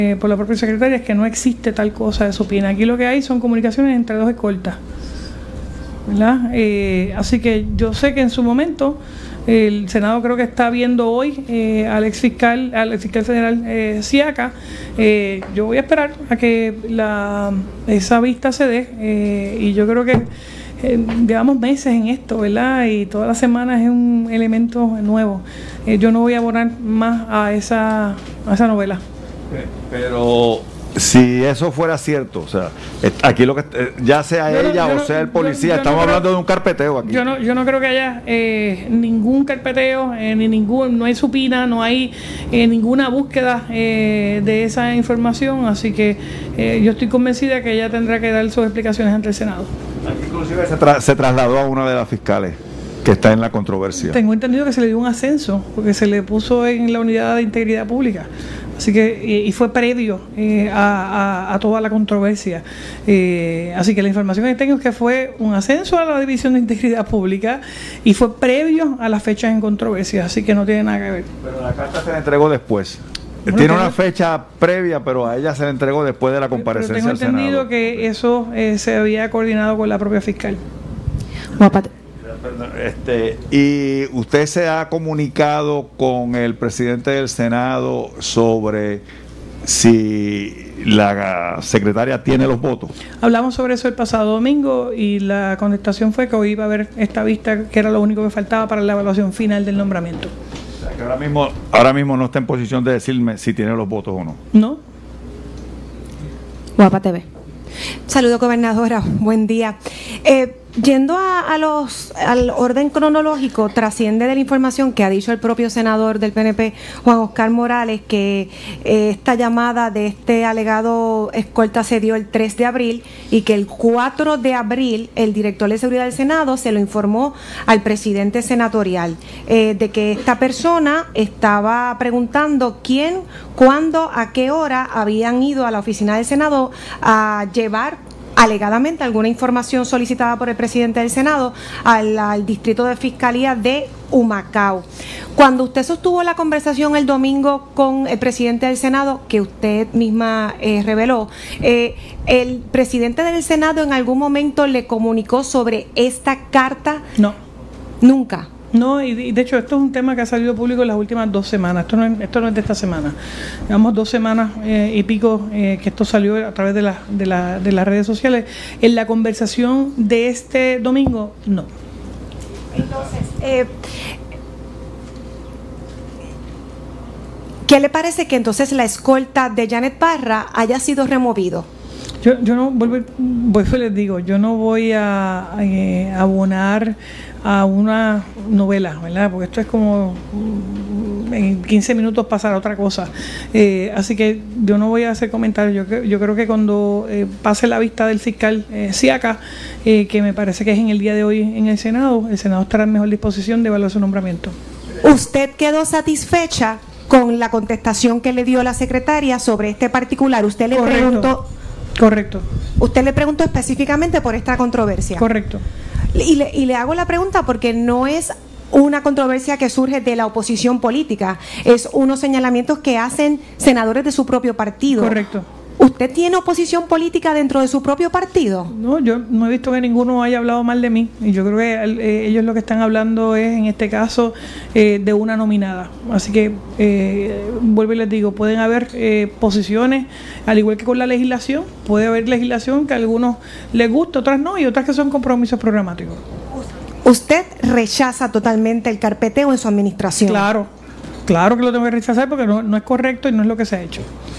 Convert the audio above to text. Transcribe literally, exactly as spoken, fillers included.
eh, por la propia secretaria es que no existe tal cosa de supina. Aquí lo que hay son comunicaciones entre dos escoltas, ¿verdad? Eh, así que yo sé que en su momento el Senado creo que está viendo hoy eh, al ex fiscal, al ex fiscal federal eh, Siaka. Eh, yo voy a esperar a que la, esa vista se dé eh, y yo creo que eh, llevamos meses en esto, ¿verdad? Y todas las semanas es un elemento nuevo. Eh, yo no voy a abonar más a esa, a esa novela. Pero si eso fuera cierto, o sea, aquí lo que ya sea yo no, ella o no, sea el policía, yo, yo estamos no hablando creo, de un carpeteo aquí. Yo no, yo no creo que haya eh, ningún carpeteo, eh, ni ningún, no hay supina, no hay eh, ninguna búsqueda eh, de esa información, así que eh, yo estoy convencida que ella tendrá que dar sus explicaciones ante el Senado. Aquí inclusive se, tra se trasladó a una de las fiscales que está en la controversia. Tengo entendido que se le dio un ascenso porque se le puso en la unidad de integridad pública. Así que, y, y fue previo eh, a, a, a toda la controversia. Eh, así que la información que tengo es que fue un ascenso a la División de Integridad Pública y fue previo a las fechas en controversia, así que no tiene nada que ver. Pero la carta se le entregó después. Bueno, tiene tengo, una fecha previa, pero a ella se le entregó después de la comparecencia pero tengo al Senado. entendido que eso eh, se había coordinado con la propia fiscal. Este, ¿y usted se ha comunicado con el presidente del Senado sobre si la secretaria tiene los votos? Hablamos sobre eso el pasado domingo y la contestación fue que hoy iba a haber esta vista, que era lo único que faltaba para la evaluación final del nombramiento. O sea, que ahora mismo, ahora mismo no está en posición de decirme si tiene los votos o no. No. Guapa T V. Saludos, gobernadora. Buen día. Eh, Yendo a, a los al orden cronológico, trasciende de la información que ha dicho el propio senador del P N P, Juan Oscar Morales, que eh, esta llamada de este alegado escolta se dio el tres de abril y que el cuatro de abril el director de seguridad del Senado se lo informó al presidente senatorial eh, de que esta persona estaba preguntando quién, cuándo, a qué hora habían ido a la oficina del Senado a llevar alegadamente alguna información solicitada por el presidente del Senado al, al distrito de fiscalía de Humacao. Cuando usted sostuvo la conversación el domingo con el presidente del Senado, que usted misma eh, reveló, eh, ¿el presidente del Senado en algún momento le comunicó sobre esta carta? No. Nunca. No, y de hecho esto es un tema que ha salido público en las últimas dos semanas, esto no es, esto no es de esta semana, llevamos dos semanas eh, y pico eh, que esto salió a través de, la, de, la, de las redes sociales. En la conversación de este domingo, no. Entonces, eh, ¿qué le parece que entonces la escolta de Janet Parra haya sido removido? Yo, yo no, vuelvo, vuelvo y les digo, yo no voy a, a eh, abonar a una novela, ¿verdad? Porque esto es como en quince minutos pasar a otra cosa. Eh, así que yo no voy a hacer comentarios. Yo, yo creo que cuando eh, pase la vista del fiscal eh, Siaka, eh, que me parece que es en el día de hoy en el Senado, el Senado estará en mejor disposición de evaluar su nombramiento. ¿Usted quedó satisfecha con la contestación que le dio la secretaria sobre este particular? Usted le Correcto. preguntó... Correcto. Usted le preguntó específicamente por esta controversia. Correcto. Y le, y le hago la pregunta porque no es una controversia que surge de la oposición política, es unos señalamientos que hacen senadores de su propio partido. Correcto. ¿Usted tiene oposición política dentro de su propio partido? No, yo no he visto que ninguno haya hablado mal de mí. Y yo creo que eh, ellos lo que están hablando es, en este caso, eh, de una nominada. Así que, eh, vuelvo y les digo, pueden haber eh, posiciones, al igual que con la legislación, puede haber legislación que a algunos les gusta, otras no, y otras que son compromisos programáticos. ¿Usted rechaza totalmente el carpeteo en su administración? Claro, claro que lo tengo que rechazar porque no, no es correcto y no es lo que se ha hecho.